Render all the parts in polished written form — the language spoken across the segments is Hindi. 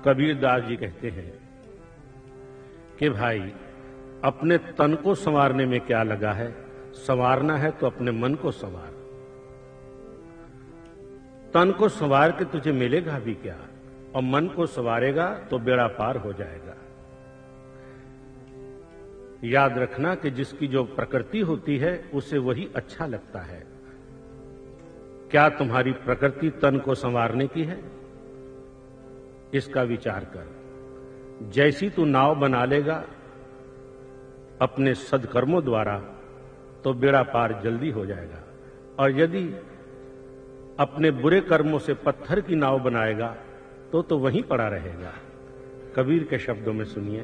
कबीरदास जी कहते हैं कि भाई अपने तन को संवारने में क्या लगा है, संवारना है तो अपने मन को संवार। तन को संवार के तुझे मिलेगा भी क्या, और मन को संवारेगा तो बेड़ा पार हो जाएगा। याद रखना कि जिसकी जो प्रकृति होती है उसे वही अच्छा लगता है। क्या तुम्हारी प्रकृति तन को संवारने की है? इसका विचार कर। जैसी तू नाव बना लेगा अपने सदकर्मों द्वारा तो बेड़ा पार जल्दी हो जाएगा, और यदि अपने बुरे कर्मों से पत्थर की नाव बनाएगा तो वहीं पड़ा रहेगा। कबीर के शब्दों में सुनिए।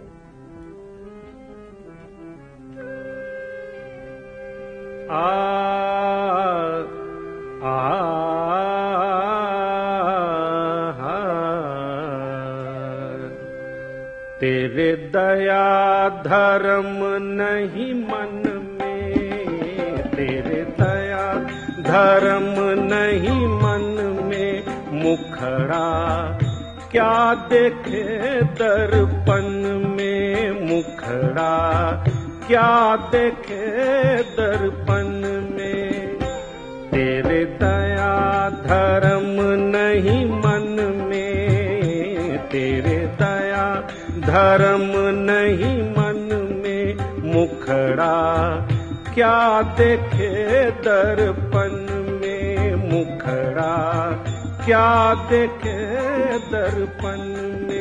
तेरे दया धर्म नहीं मन में, तेरे दया धर्म नहीं मन में, मुखड़ा क्या देखे दर्पण में, मुखड़ा क्या देखे दर्पण में। तेरे दया धर्म नहीं मन में, तेरे दया धर्म नहीं मन में, मुखड़ा क्या देखे दर्पण में, मुखड़ा क्या देखे दर्पण में।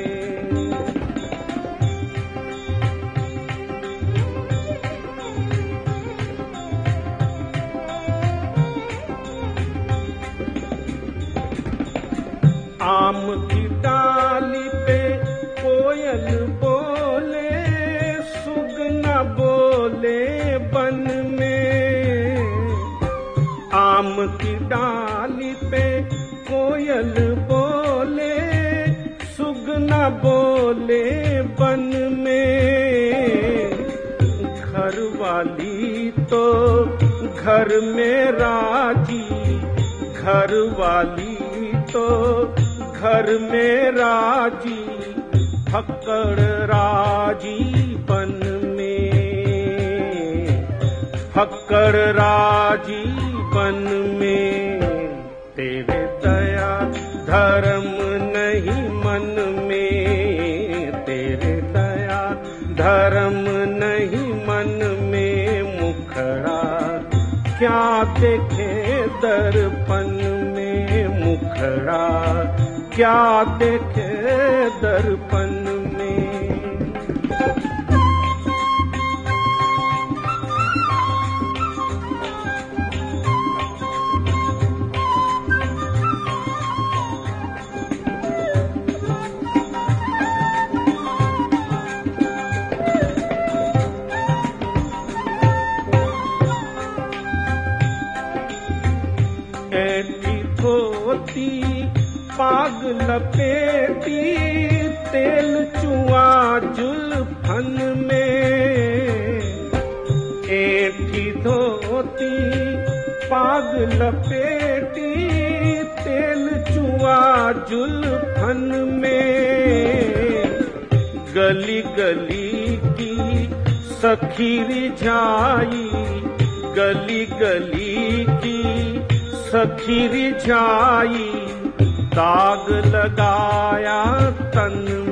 आम की डाली पे कोयल बोले, सुगना बोले बन में। आम की डाली पे कोयल बोले, सुगना बोले बन में। घर वाली तो घर में राजी, घर वाली तो घर में राजी, फक्कड़ राजी बन में, फक्कड़ राजी बन में। तेरे दया धर्म नहीं मन में, तेरे दया धर्म नहीं मन में, मुखड़ा क्या देखे दर्पण में, मुखड़ा क्या देखे दर्पण में। पाग लपेटी तेल चुआ जुल्फन में, ऐठी धोती पाग लपेटी तेल चुआ जुल्फन में। गली गली की सखी रिझाई, गली गली की सखी रिझाई, दाग लगाया तन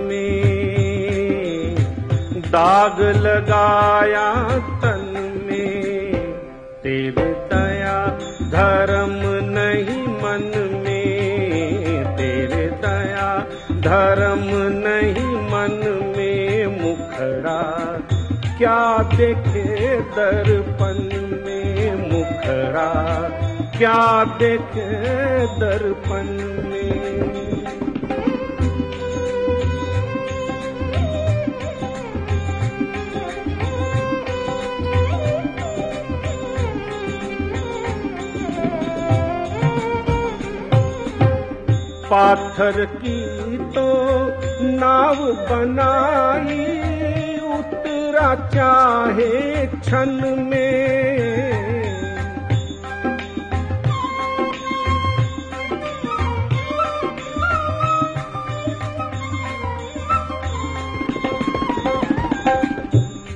में, दाग लगाया तन में। तेरे दया धर्म नहीं मन में, तेरे दया धर्म नहीं मन में, मुखड़ा क्या देखे दर्पण में, मुखड़ा क्या देखे दर्पण में। पाथर की तो नाव बनाई, उतरा चाहे क्षण में।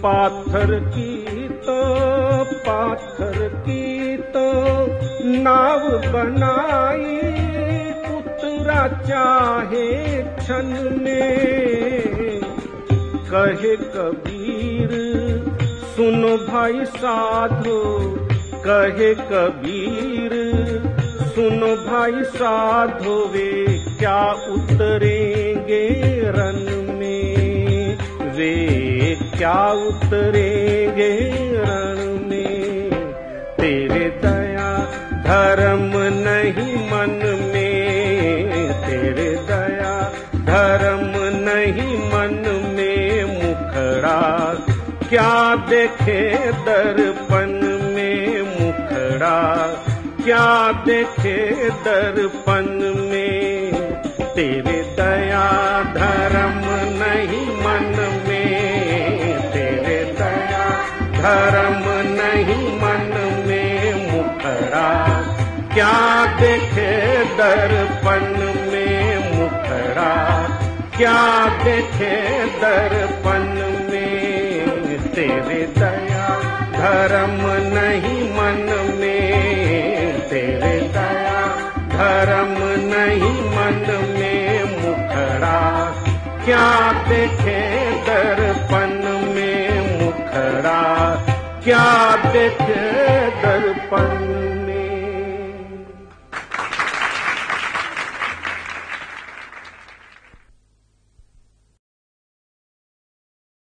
पाथर की तो नाव बनाई, उतरा चाहे क्षण में। कहे कबीर सुनो भाई साधो, कहे कबीर सुनो भाई साधो, वे क्या उतरेंगे रन में, वे क्या उतरेंगे रण में। तेरे दया धर्म नहीं मन में, तेरे दया धर्म नहीं मन में। मुखड़ा क्या देखे दर्पण में, मुखड़ा क्या देखे दर्पण में। तेरे दया धर्म नहीं मन में, तेरे दया धर्म नहीं मन में। मुखड़ा क्या देखे दर्पण में, मुखड़ा क्या देखे दर्पण में। तेरे दया धर्म नहीं मन में, तेरे दया धर्म नहीं मन में। मुखड़ा क्या देखे दर्पण में, मुखड़ा क्या देखे